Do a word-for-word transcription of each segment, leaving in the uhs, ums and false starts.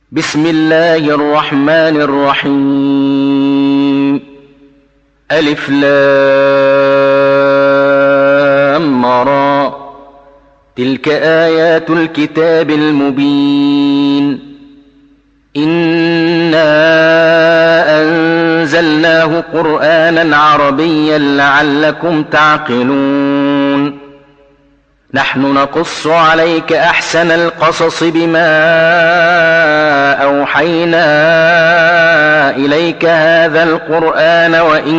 بسم الله الرحمن الرحيم. ألف لام را. تلك آيات الكتاب المبين. إنا أنزلناه قرآنا عربيا لعلكم تعقلون. نحن نقص عليك أحسن القصص بما أوحينا إليك هذا القرآن وإن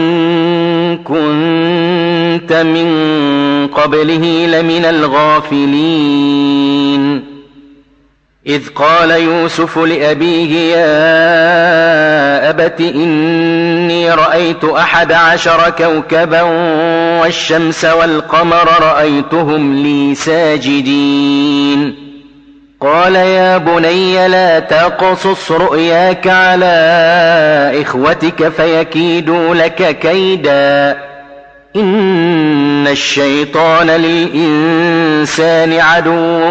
كنت من قبله لمن الغافلين. إذ قال يوسف لأبيه يا أبت إني رأيت أحد عشر كوكبا والشمس والقمر رأيتهم لي ساجدين. قال يا بني لا تقصص رؤياك على إخوتك فيكيدوا لك كيدا إن الشيطان للإنسان عدو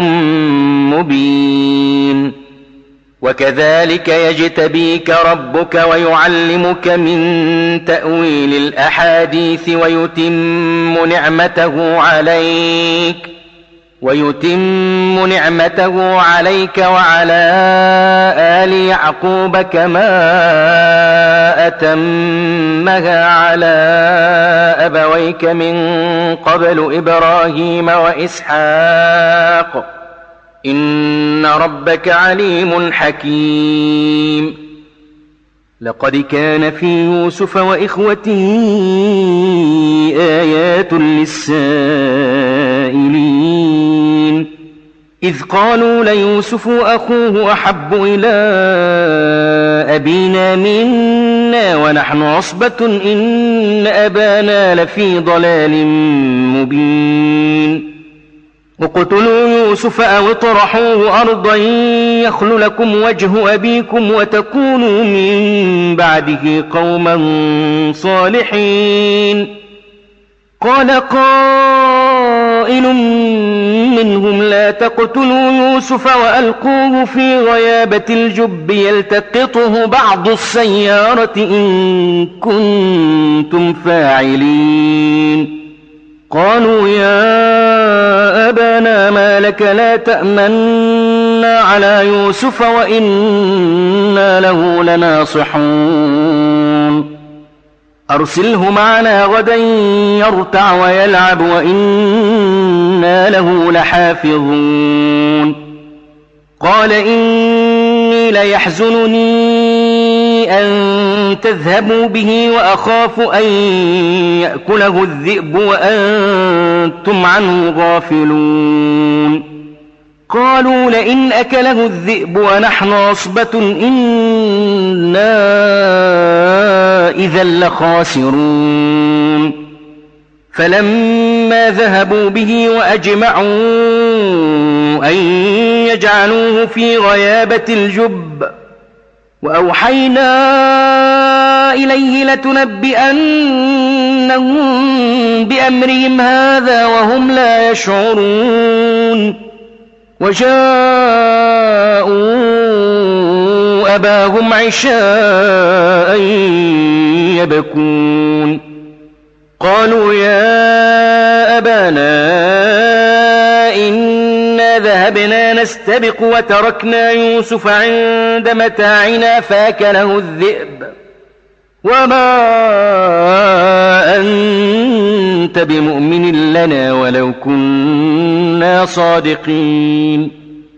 مبين. وكذلك يجتبيك ربك ويعلمك من تأويل الأحاديث ويتم نعمته عليك ويتم نعمته عليك وعلى آل يعقوب كما أتمها على أبويك من قبل إبراهيم وإسحاق إن ربك عليم حكيم. لقد كان في يوسف وإخوته آيات للسائلين إذ قالوا ليوسف أخوه أحب إلى أبينا منا ونحن عصبة إن أبانا لفي ضلال مبين. اقتلوا يوسف أو اطرحوه أرضا يخل لكم وجه أبيكم وتكونوا من بعده قوما صالحين. قال قائل منهم لا تقتلوا يوسف وألقوه في غيابة الجب يلتقطه بعض السيارة إن كنتم فاعلين. قالوا يا أبانا ما لك لا تأمنا على يوسف وإنا له لناصحون. أرسله معنا غدا يرتع ويلعب وإنا له لحافظون. قال إني ليحزنني أن تذهبوا به وأخاف أن يأكله الذئب وأنتم عنه غافلون. قالوا لئن أكله الذئب ونحن عصبة إنا إذا لخاسرون. فلما ذهبوا به وأجمعوا أن يجعلوه في غيابة الجب وأوحينا إليه لتنبئنهم بأمرهم هذا وهم لا يشعرون. وجاءوا أباهم عشاء يبكون. قالوا يا أبانا إنا ذهبنا نستبق وتركنا يوسف عند متاعنا فأكله الذئب وما أنت بمؤمن لنا ولو كنا صادقين.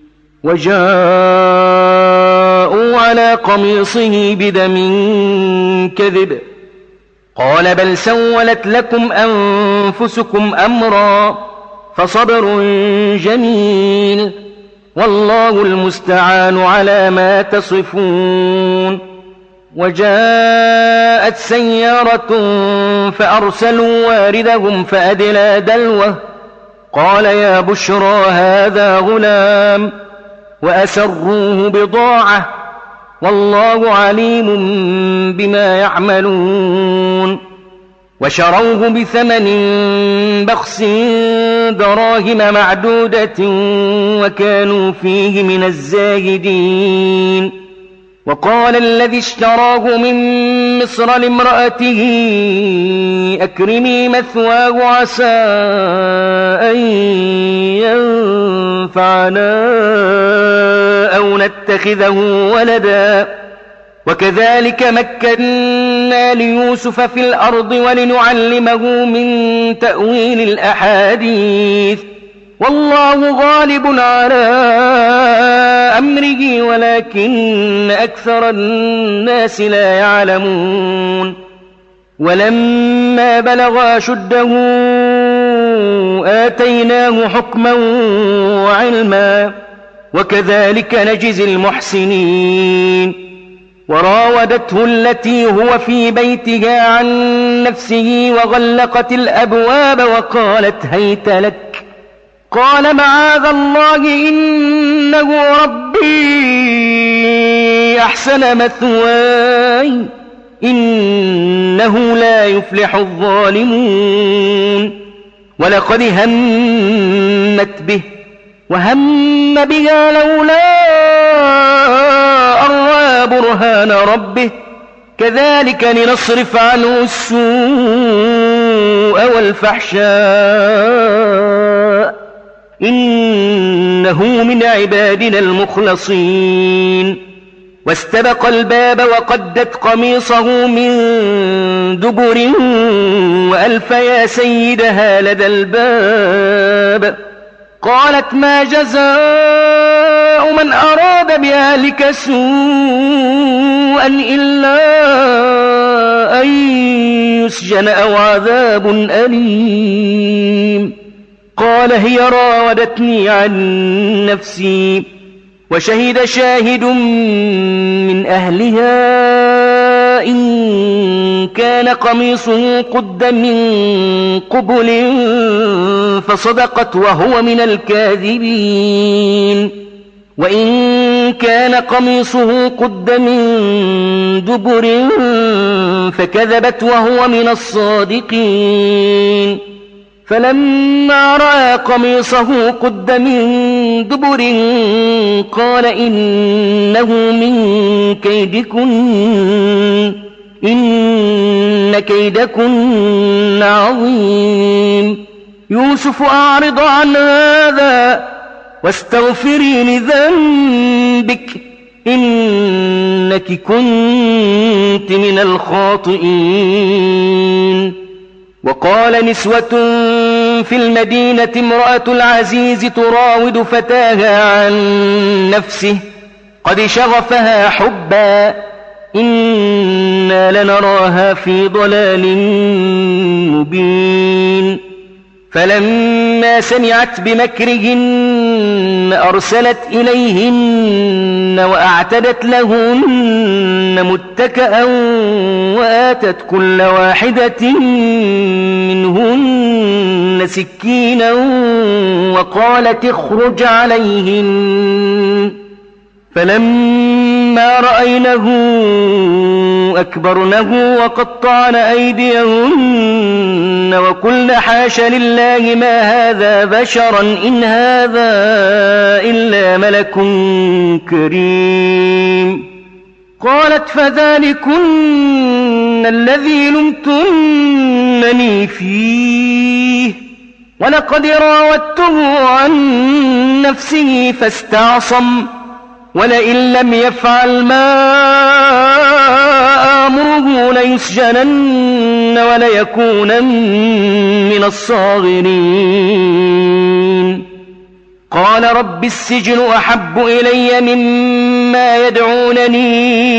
وجاءوا على قميصه بدم كذب قال بل سولت لكم أنفسكم أمرا فصبر جميل والله المستعان على ما تصفون. وجاءت سيارة فأرسلوا واردهم فأدلى دلوه قال يا بشرى هذا غلام وأسروه بضاعة والله عليم بما يعملون. وشروه بثمن بخس دراهم معدودة وكانوا فيه من الزاهدين. وقال الذي اشتراه من مصر لامرأته أكرمي مثواه عسى أن ينفعنا أو نتخذه ولدا وكذلك مكنا ليوسف في الأرض ولنعلمه من تأويل الأحاديث والله غالب على أمره ولكن أكثر الناس لا يعلمون ولما بلغ أشده آتيناه حكما وعلما وكذلك نجزي المحسنين وراودته التي هو في بيتها عن نفسه وغلقت الأبواب وقالت هيت لك قال معاذ الله إنه ربي أحسن مثواي إنه لا يفلح الظالمون ولقد همت به وهم بها لولا أن رأى برهان ربه كذلك لنصرف عنه السوء والفحشاء إنه من عبادنا المخلصين واستبق الباب وقدت قميصه من دبر وألف يا سيدها لدى الباب قالت ما جزاء من أراد بأهلك سوءا إلا أن يسجن أو عذاب أليم قال هي راودتني عن نفسي وشهد شاهد من أهلها إن كان قميصه قد من قبل فصدقت وهو من الكاذبين وإن كان قميصه قد من دبر فكذبت وهو من الصادقين فلما رأى قميصه قد من دبر قال إنه من كيدكن إن كيدكن عظيم يوسف أعرض عن هذا واستغفري لذنبك إنك كنت من الخاطئين وقال نسوة في المدينة امرأة العزيز تراود فتاها عن نفسه قد شغفها حبا إنا لنراها في ضلال مبين فلما سمعت بمكرهن أرسلت إليهن وأعتدت لهن متكئا وآتت كل واحدة منهن سكينا وقالت اخرج عليهن فلما رأينه أكبرنه وقطعن أيديهن وقلن حاش لله ما هذا بشرا إن هذا إلا ملك كريم قالت فذلكن الذي لمتنني فيه ولقد راودته عن نفسه فاستعصم ولئن لم يفعل ما آمره ليسجنن وليكونن من الصاغرين قال رب السجن أحب إلي مما يدعونني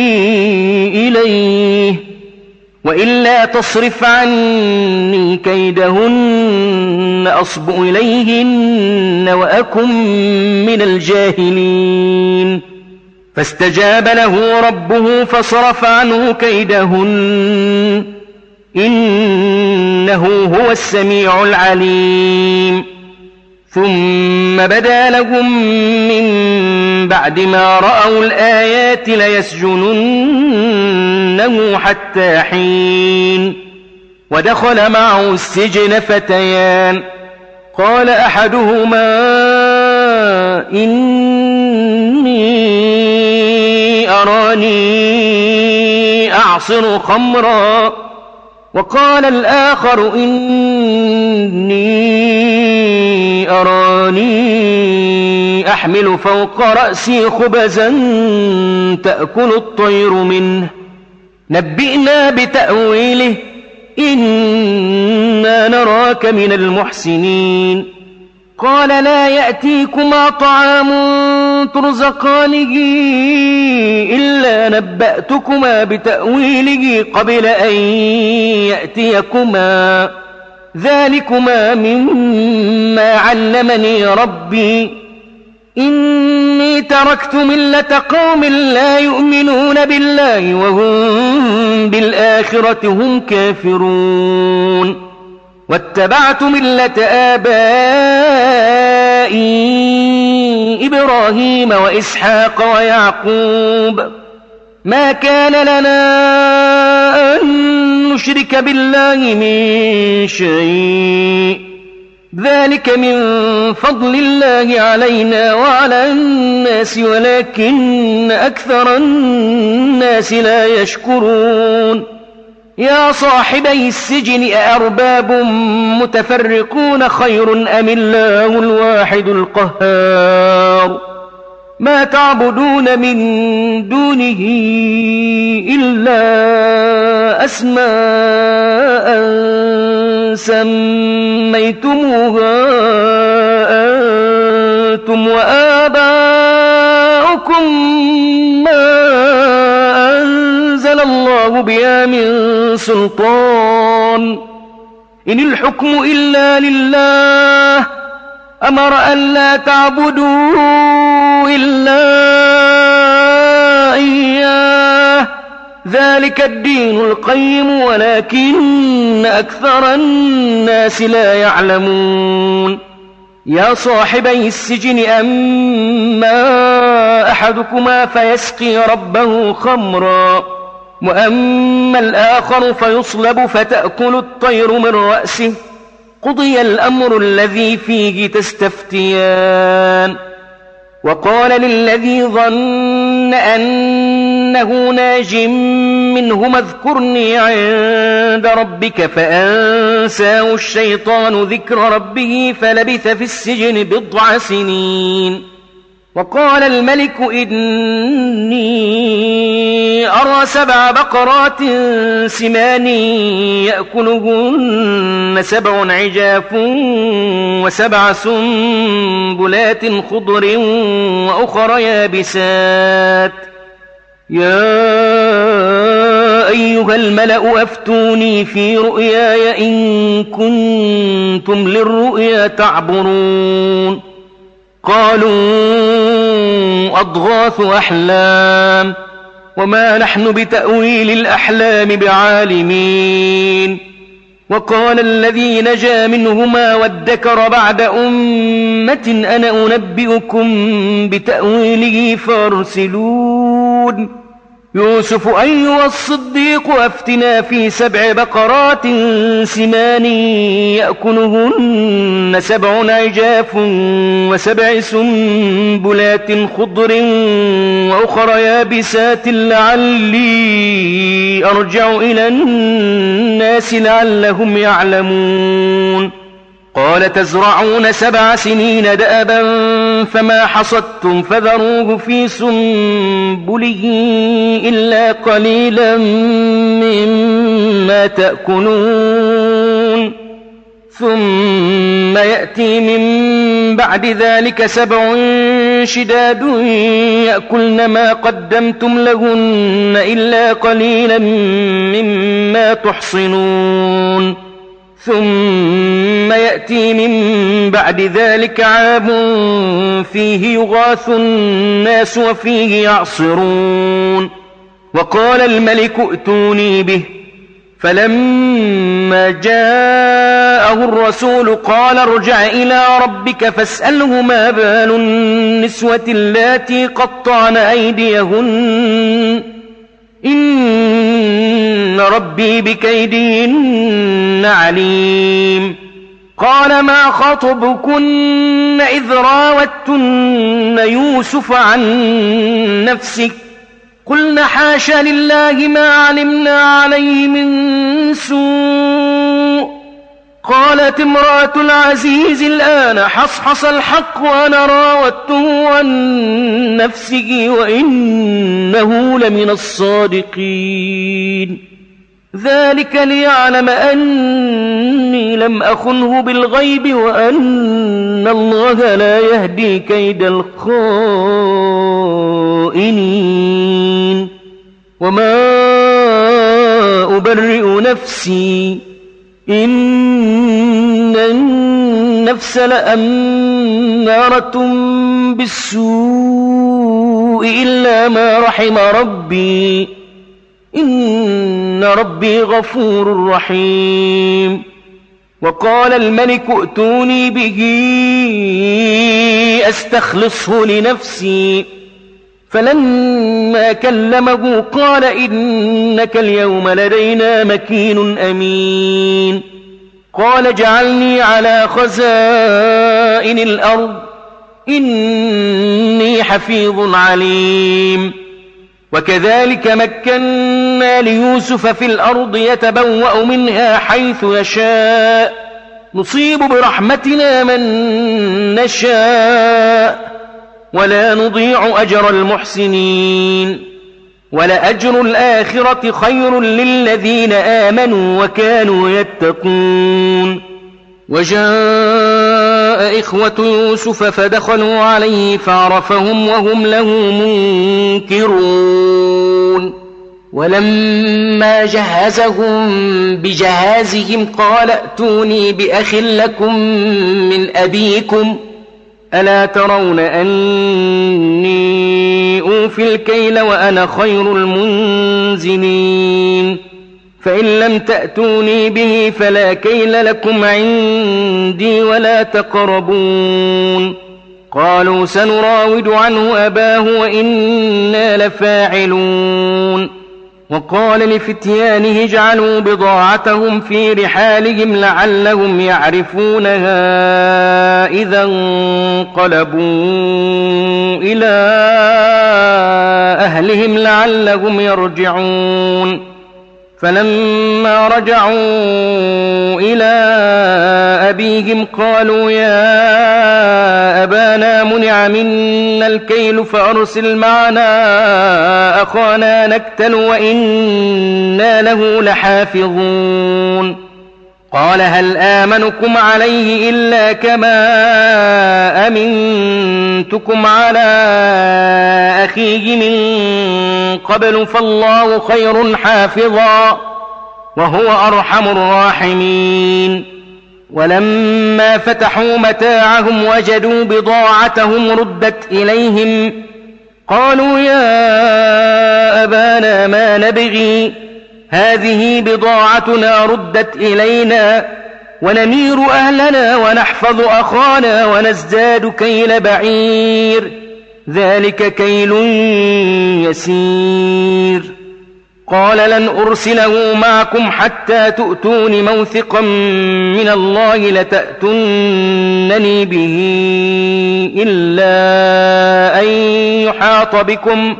إليه وإلا تصرف عني كيدهن أصب إليهن وأكن من الجاهلين فاستجاب له ربه فصرف عنه كيدهن إنه هو السميع العليم ثم بدا لهم من بعد ما رأوا الآيات ليسجننه حتى حين ودخل معه السجن فتيان قال أحدهما إني أراني أعصر خمرا وقال الآخر إني أراني أحمل فوق رأسي خبزا تأكل الطير منه نبئنا بتأويله إنا نراك من المحسنين قال لا يأتيكما طعام ترزقانه إلا نبأتكما بتأويله قبل أن يأتيكما ذلكما مما علمني ربي إني تركت ملة قوم لا يؤمنون بالله وهم بالآخرة هم كافرون واتبعت ملة آبائي إبراهيم وإسحاق ويعقوب ما كان لنا أن نشرك بالله من شيء ذلك من فضل الله علينا وعلى الناس ولكن أكثر الناس لا يشكرون يا صاحبي السجن أأرباب متفرقون خير أم الله الواحد القهار ما تعبدون من دونه إلا أسماء سميتموها أنتم وآباؤكم ما أنزل الله بها من سلطان إن الحكم إلا لله أمر أن لا تعبدوا إلا إياه ذلك الدين القيم ولكن أكثر الناس لا يعلمون يا صاحبي السجن أما أحدكما فيسقي ربه خمرا وأما الآخر فيصلب فتأكل الطير من رأسه قضي الأمر الذي فيه تستفتيان وقال للذي ظن أنه ناج منهما اذكرني عند ربك فأنساه الشيطان ذكر ربه فلبث في السجن بضع سنين وقال الملك إني أرى سبع بقرات سمان يأكلهن سبع عجاف وسبع سنبلات خضر وأخر يابسات يا أيها الملأ أفتوني في رؤياي إن كنتم للرؤيا تعبرون قالوا أضغاث أحلام وما نحن بتأويل الأحلام بعالمين وقال الذي نجا منهما وادكر بعد أمة أنا أنبئكم بتأويله فارسلون يوسف أيها الصديق أفتنا في سبع بقرات سمان يأكلهن سبع عجاف وسبع سنبلات خضر وأخر يابسات لعلي أرجع إلى الناس لعلهم يعلمون قال تزرعون سبع سنين دأبا فما حصدتم فذروه في سنبله إلا قليلا مما تأكلون ثم يأتي من بعد ذلك سبع شداد يأكلن ما قدمتم لهن إلا قليلا مما تحصنون ثم يأتي من بعد ذلك عام فيه يغاث الناس وفيه يعصرون وقال الملك ائتوني به فلما جاءه الرسول قال ارجع إلى ربك فاسأله ما بال النسوة اللاتي قطعن أيديهن إن ربي بكيدهن عليم قال ما خطبكن إذ راوتن يوسف عن نفسه قلنا حاش لله ما علمنا عليه من سوء. قالت امرأة العزيز الآن حصحص الحق وأنا راودته عن نفسه وإنه لمن الصادقين. ذلك ليعلم أني لم أخنه بالغيب وأن الله لا يهدي كيد الخائنين. وما أبرئ نفسي إن النفس لأمارة بالسوء إلا ما رحم ربي إن ربي غفور رحيم. وقال الملك ائتوني به أستخلصه لنفسي. فلما كلمه قال إنك اليوم لدينا مكين أمين. قال اجعلني على خزائن الأرض إني حفيظ عليم. وكذلك مكنا ليوسف في الأرض يتبوأ منها حيث يشاء نصيب برحمتنا من نشاء ولا نضيع أجر المحسنين. ولأجر الآخرة خير للذين آمنوا وكانوا يتقون. وجاء إخوة يوسف فدخلوا عليه فعرفهم وهم له منكرون. ولما جهزهم بجهازهم قال ائتوني بأخ لكم من أبيكم ألا ترون أني أوفي الكيل وأنا خير المنزلين. فإن لم تأتوني به فلا كيل لكم عندي ولا تقربون. قالوا سنراود عنه أباه وإنا لفاعلون. وقال لفتيانه اجعلوا بضاعتهم في رحالهم لعلهم يعرفونها إذا انقلبوا إلى أهلهم لعلهم يرجعون. فلما رجعوا إلى أبيهم قالوا يا أبانا منع منا الكيل فأرسل معنا أخانا نكتل وإنا له لحافظون. قال هل آمنكم عليه إلا كما أمنتكم على أخيه من قبل فالله خير حافظا وهو أرحم الراحمين. ولما فتحوا متاعهم وجدوا بضاعتهم ردت إليهم قالوا يا أبانا ما نبغي هذه بضاعتنا ردت إلينا ونمير أهلنا ونحفظ أخانا ونزداد كيل بعير ذلك كيل يسير. قال لن أرسله معكم حتى تؤتون موثقا من الله لتأتونني به إلا أن يحاط بكم.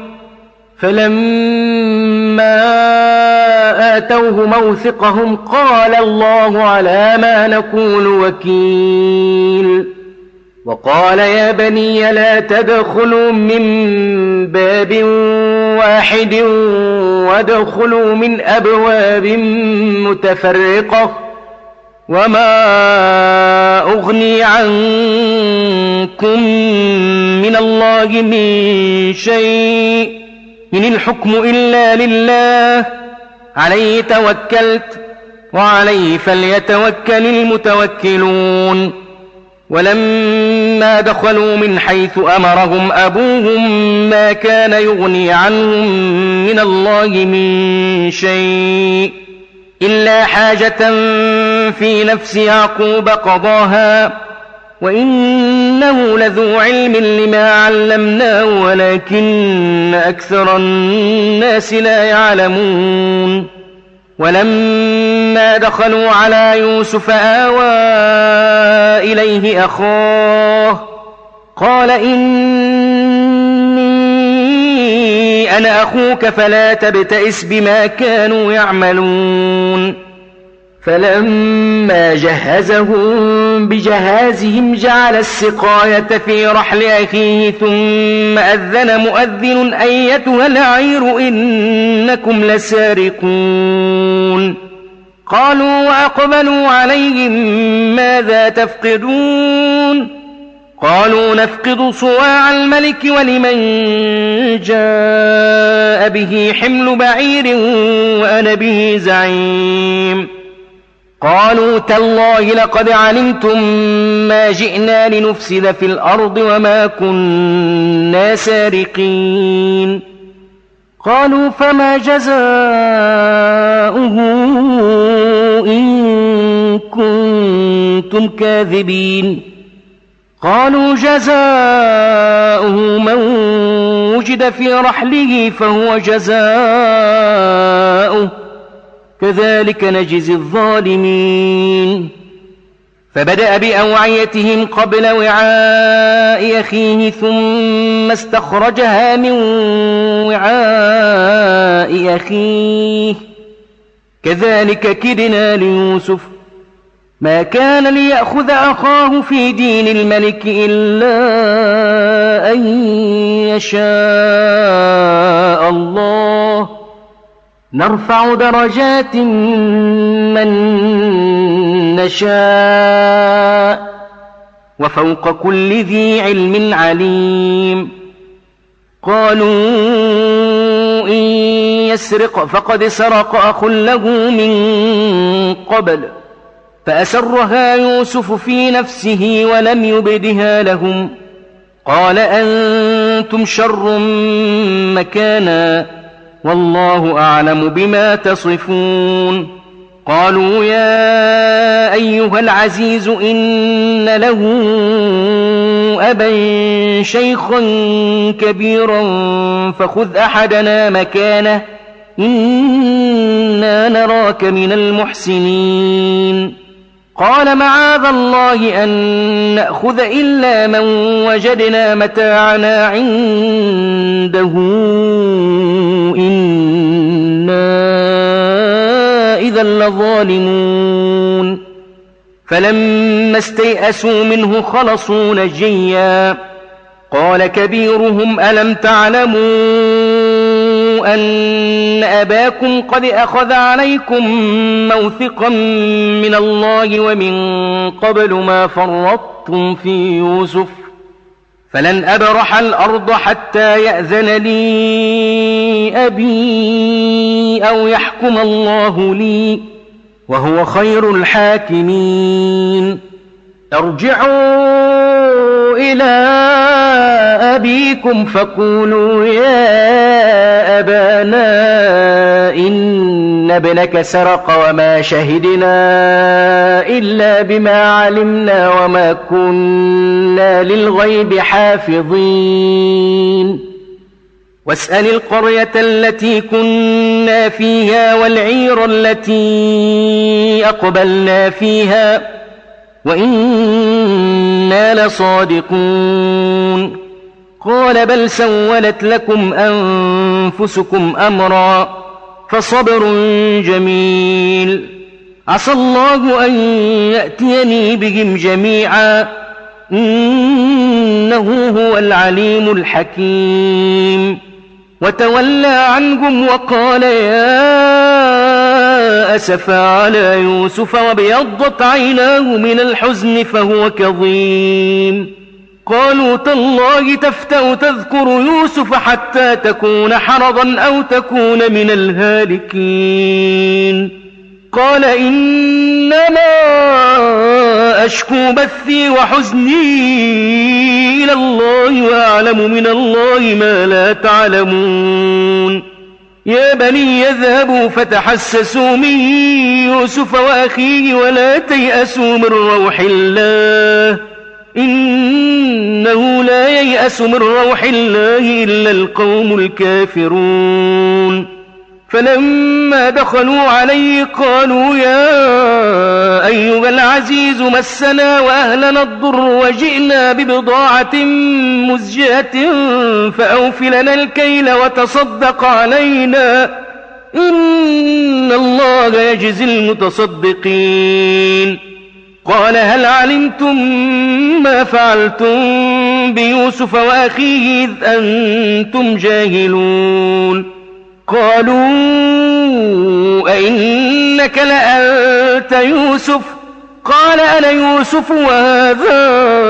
فلما آتوه موثقهم قال الله على ما نقول وكيل. وقال يا بني لا تدخلوا من باب واحد وادخلوا من أبواب متفرقة وما أغني عنكم من الله من شيء إن الحكم إلا لله عليه توكلت وعليه فليتوكل المتوكلون. ولما دخلوا من حيث أمرهم أبوهم ما كان يغني عنهم من الله من شيء إلا حاجة في نفس يعقوب قضاها وإنه لذو علم لما علمناه ولكن أكثر الناس لا يعلمون. ولما دخلوا على يوسف آوى إليه أخاه قال إني إني أنا أخوك فلا تبتئس بما كانوا يعملون فلما جهزهم بجهازهم جعل السقاية في رحل أخيه ثم أذن مؤذن أيتها العير إنكم لسارقون قالوا وأقبلوا عليهم ماذا تفقدون قالوا نفقد صواع الملك ولمن جاء به حمل بعير وأنا به زعيم قالوا تالله لقد علمتم ما جئنا لنفسد في الأرض وما كنا سارقين قالوا فما جزاؤه إن كنتم كاذبين قالوا جزاؤه من وجد في رحله فهو جزاؤه كذلك نجزي الظالمين فبدأ بأوعيتهم قبل وعاء أخيه ثم استخرجها من وعاء أخيه كذلك كدنا ليوسف ما كان ليأخذ أخاه في دين الملك إلا أن يشاء الله نرفع درجات من نشاء وفوق كل ذي علم عليم قالوا إن يسرق فقد سرق أخ له من قبل فأسرها يوسف في نفسه ولم يبدها لهم قال أنتم شر مكانا والله أعلم بما تصفون قالوا يا أيها العزيز إن له أبا شيخا كبيرا فخذ أحدنا مكانه إنا نراك من المحسنين قال معاذ الله أن نأخذ إلا من وجدنا متاعنا عنده إنا إذا لظالمون فلما استيئسوا منه خلصوا نجيا قال كبيرهم ألم تعلموا أن أباكم قد أخذ عليكم موثقا من الله ومن قبل ما فرطتم في يوسف فلن أبرح الأرض حتى يأذن لي أبي أو يحكم الله لي وهو خير الحاكمين ارجعوا إلى أبيكم فقولوا يا أبانا إن ابنك سرق وما شهدنا إلا بما علمنا وما كنا للغيب حافظين واسأل القرية التي كنا فيها والعير التي أقبلنا فيها وإنا لصادقون قال بل سولت لكم أنفسكم أمرا فصبر جميل عسى الله أن يأتيني بهم جميعا إنه هو العليم الحكيم وتولى عنهم وقال يا أسفا على يوسف وابيضت عيناه من الحزن فهو كظيم قالوا تالله تفتأ تذكر يوسف حتى تكون حرضا أو تكون من الهالكين قال إنما أشكو بثي وحزني إلى الله وأعلم من الله ما لا تعلمون يا بني يذهبوا فتحسسوا من يوسف وأخيه ولا تيأسوا من روح الله إنه لا ييأس من روح الله إلا القوم الكافرون فلما دخلوا عليه قالوا يا أيها العزيز مسنا وأهلنا الضر وجئنا ببضاعة مزجاة فأوف لنا الكيل وتصدق علينا إن الله يجزي المتصدقين. قال هل علمتم ما فعلتم بيوسف وأخيه إذ أنتم جاهلون؟ قالوا أئنك لأنت يوسف؟ قال أنا يوسف وهذا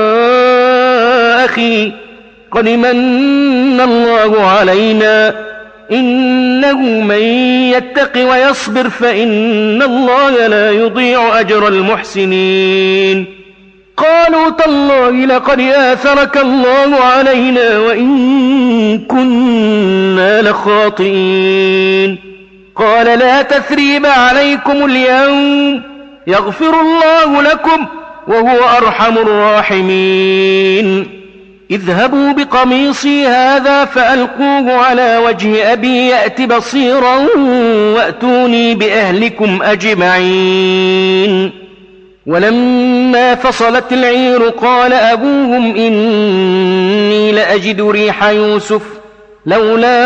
أخي قد من الله علينا إنه من يتق ويصبر فإن الله لا يضيع أجر المحسنين. قالوا تالله لقد آثرك الله علينا وإن كنا لخاطئين. قال لا تثريب عليكم اليوم يغفر الله لكم وهو أرحم الراحمين. اذهبوا بقميصي هذا فألقوه على وجه أبي يأت بصيرا وأتوني بأهلكم أجمعين. ولما فصلت العير قال أبوهم إني لأجد ريح يوسف لولا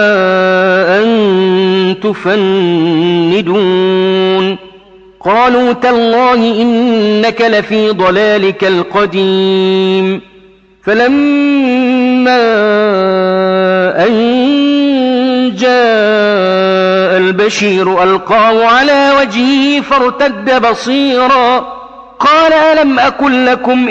أن تفندون. قالوا تالله إنك لفي ضلالك القديم. فلما أن جاء البشير ألقاه على وجهه فارتد بصيرا قال ألم أقل لكم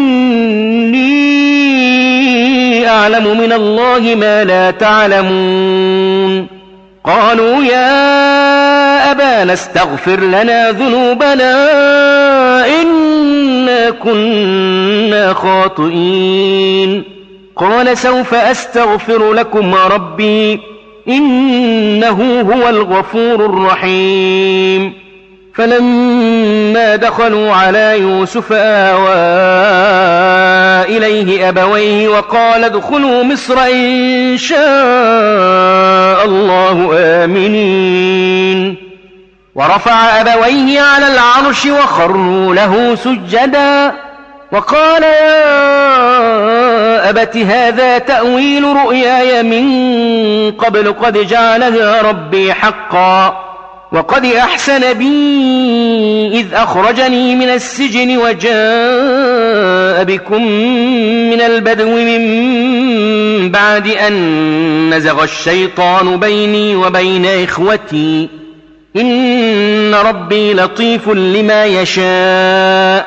إني أعلم من الله ما لا تعلمون؟ قالوا يا أبانا استغفر لنا ذنوبنا إنا كنا خاطئين. قال سوف أستغفر لكم ربي إنه هو الغفور الرحيم. فلما دخلوا على يوسف آوى إليه أبويه وقال ادخلوا مصر إن شاء الله آمنين. ورفع أبويه على العرش وخروا له سجدا وقال يا أبت هذا تأويل رؤياي من قبل قد جعلها ربي حقا وقد أحسن بي إذ أخرجني من السجن وجاء بكم من البدو من بعد أن نزغ الشيطان بيني وبين إخوتي إن ربي لطيف لما يشاء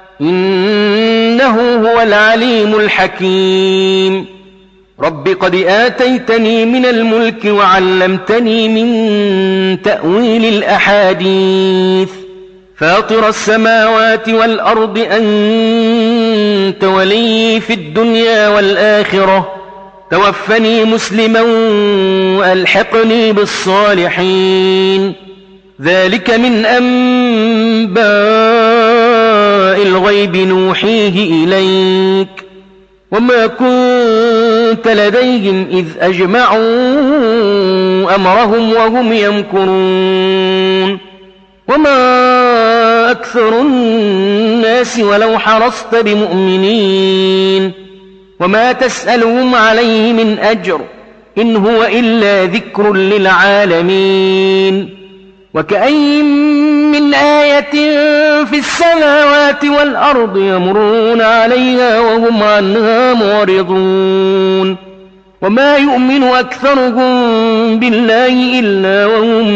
إنه هو العليم الحكيم. رب قد آتيتني من الملك وعلمتني من تأويل الأحاديث فاطر السماوات والأرض أنت ولي في الدنيا والآخرة توفني مسلما وألحقني بالصالحين. ذلك من أنباء الغيب نوحيه إليك وما كنت لديهم إذ أجمعوا أمرهم وهم يمكرون. وما أكثر الناس ولو حرصت بمؤمنين وما تسألهم عليه من أجر إن هو إلا ذكر للعالمين. وكأين من آية في السماوات والأرض يمرون عليها وهم عنها معرضون. وما يؤمن أكثرهم بالله إلا وهم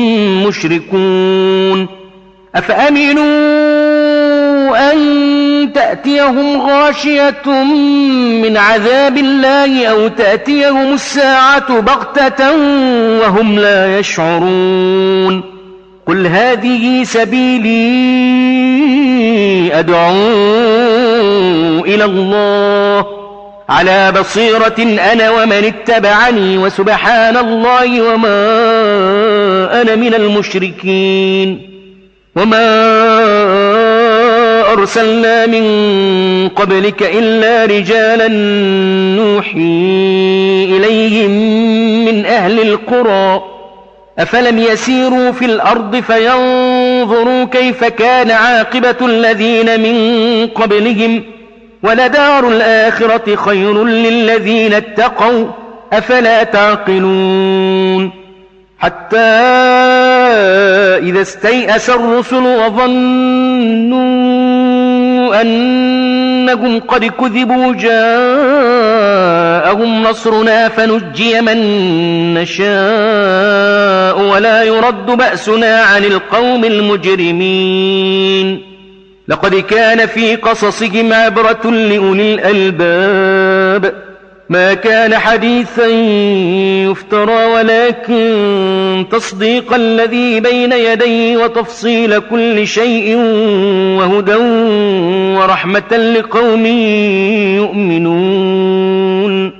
مشركون. أفأمنوا أن تأتيهم غاشية من عذاب الله أو تأتيهم الساعة بغتة وهم لا يشعرون. قل هذه سبيلي أدعو إلى الله على بصيرة أنا ومن اتبعني وسبحان الله وما أنا من المشركين. وما أرسلنا من قبلك إلا رجالا نوحي إليهم من أهل القرى أفلم يسيروا في الأرض فينظروا كيف كان عاقبة الذين من قبلهم ولدار الآخرة خير للذين اتقوا أفلا تعقلون حتى إذا استيأس الرسل وظنوا أنهم قد كذبوا جاءهم نصرنا فنجي من نشاء ولا يرد بأسنا عن القوم المجرمين لقد كان في قصصهم عبرة لأولي الألباب ما كان حديثا يفترى ولكن تصديق الذي بين يديه وتفصيل كل شيء وهدى ورحمة لقوم يؤمنون